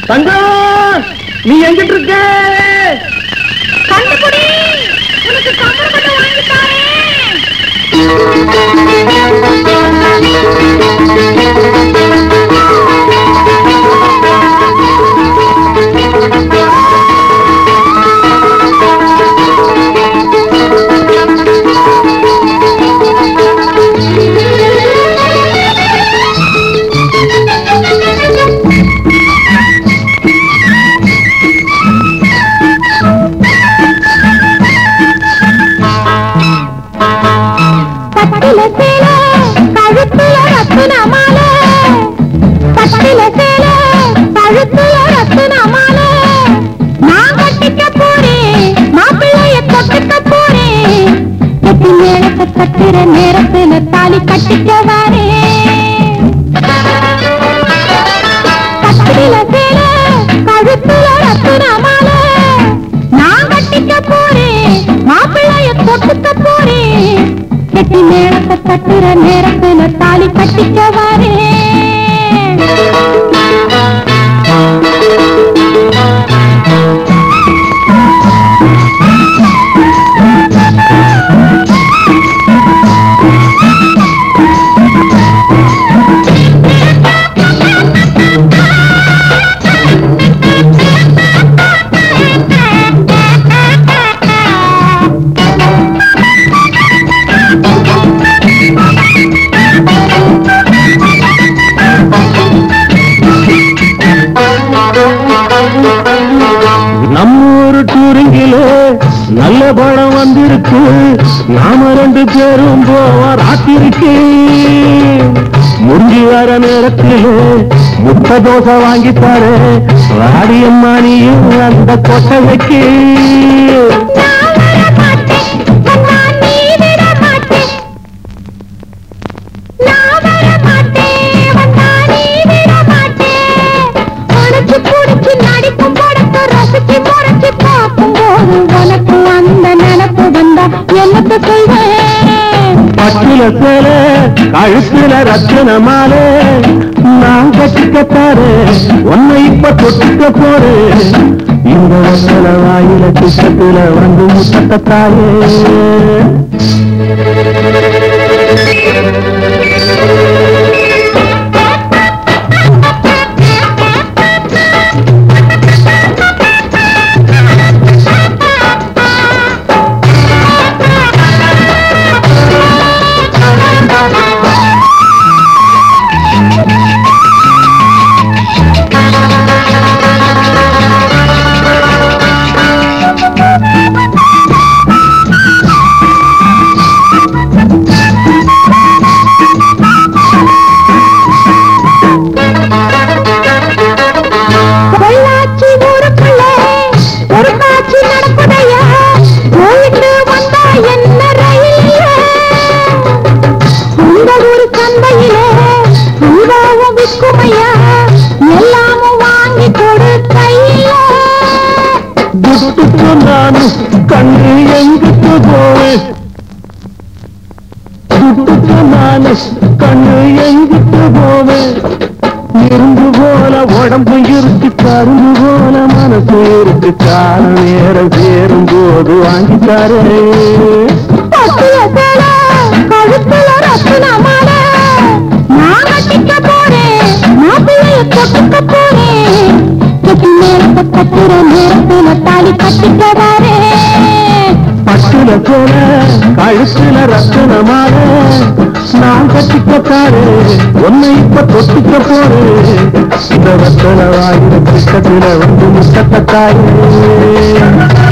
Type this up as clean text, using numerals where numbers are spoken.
தங்கம் நீ எங்கிட்டு இருக்க? கண்டுபிடி, உனக்கு கம்பளப்பட்ட வாங்கிட்டாரே. கட்டுற நேரத்துல தாலி கட்டிக்கவாரே. கட்டில சேல கழுத்துல ரத்தின மாலை நான் கட்டிக்க போறேன், மாப்பிள்ளைய தொட்டுக்க போறேன். கட்டி நேரத்தை கட்டுற நேரத்துல தாலி கட்டிக்கவாரே. நம்மூரு டூரிங்கில நல்ல படம் வந்திருக்கு, நாம 2 பேரும் போவோம் ராத்திரிக்கு. முடிஞ்சு வர நேரத்தில் முட்டை தோசை வாங்கித்தாரு வாடியம்மா நீயும் அந்த கொட்டகைக்கு. பட்டில சேல கழுத்துல ரத்தின மாலை நான் கட்டிக்கத்தாரு உன்னை இப்ப தொட்டுக்க போரு. இந்த வசல வாயில திட்டத்துல வந்து முட்டத்தாரு. கண்ணு எங்கிட்டு போவேன், நானு கண்ணு எங்கிட்டு போவேன். இரும்பு போல உடம்பு இருக்கு, கரும்பு போல மனசு இருக்கு. காலம் நேரம் சேரும் போது வாங்கித்தாரே. கழுத்துல ரத்தின மாலை நான் கட்டிக்க போறேன், மாப்பிள்ளைய தொட்டுக்க போறேன். கட்டி நேரத்தை கட்டுற நேரத்துல தாலி கட்டிக்கவாரே. பட்டுல போல கழுத்துல ரத்தின மாலை நான் கட்டிக்கத்தாரு உன்னை இப்ப தொட்டுக்க போரு. இந்த ரத்தன வாயில கிட்டத்துல வந்து முட்டத்தாரு.